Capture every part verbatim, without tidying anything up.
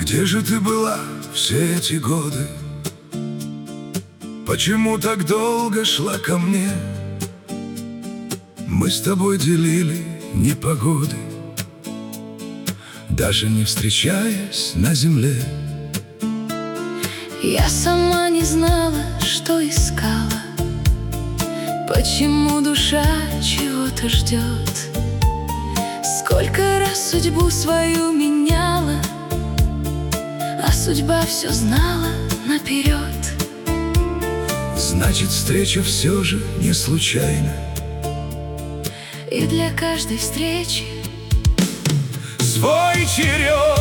Где же ты была все эти годы? Почему так долго шла ко мне? Мы с тобой делили непогоды, даже не встречаясь на земле. Я сама не знала, что искала, почему душа чего-то ждет. Сколько раз судьбу свою меняла, а судьба все знала наперед. Значит, встреча все же не случайна, и для каждой встречи свой черед.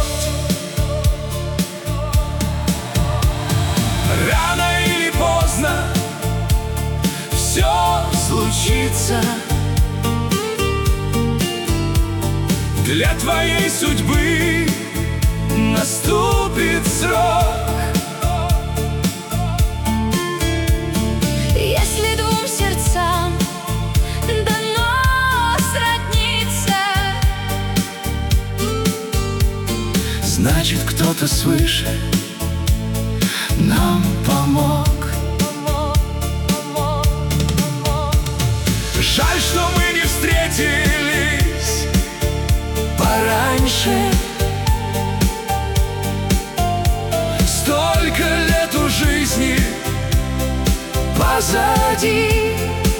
Рано или поздно все случится. Для твоей судьбы наступит срок. Если двум сердцам дано сродниться, значит, кто-то свыше нам помог. Жаль, что мы не встретились пораньше. Столько лет у жизни позади.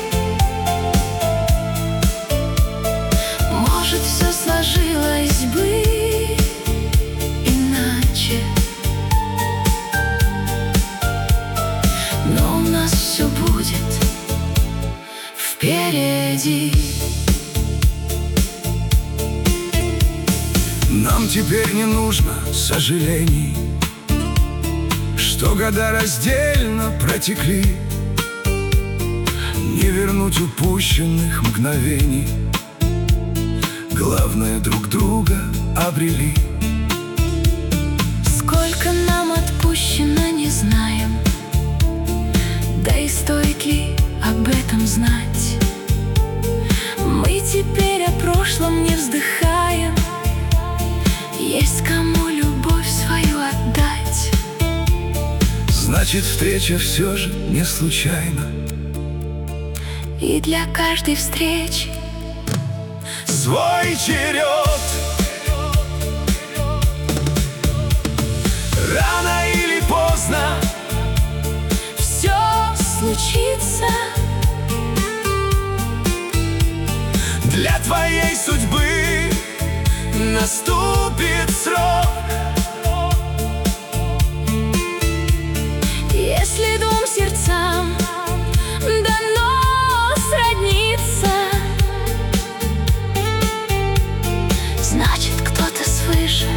может, все сложилось бы иначе, но у нас все будет впереди. Нам теперь не нужно сожалений, что года раздельно протекли. Не вернуть упущенных мгновений, главное, друг друга обрели. Сколько нам отпущено, не знаем, да и стоит ли об этом знать. Мы теперь о прошлом не вздыхаем, есть кому любовь свою отдать. Значит, встреча все же не случайна, и для каждой встречи свой черед. Рано или поздно все случится. Для твоей судьбы наступит срок. Если двум сердцам дано сродниться, значит, кто-то свыше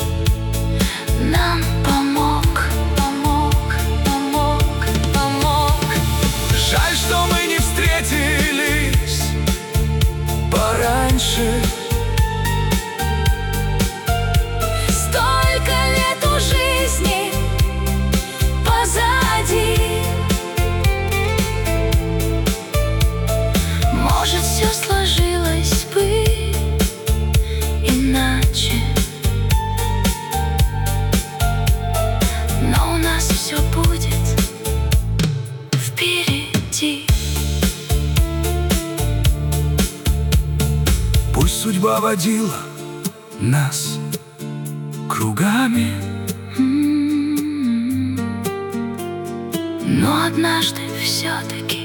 нам помог, помог, помог, помог. Жаль, что мы не встретились пораньше. Столько лет у жизни позади. Может, все сложилось бы иначе, но у нас все будет впереди. Пусть судьба водила нас кругами, но однажды все-таки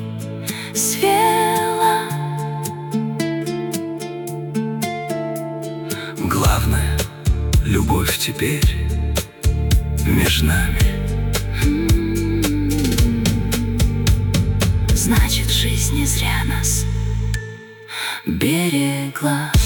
свела. главное, любовь теперь между нами. Значит, жизнь не зря нас берегла.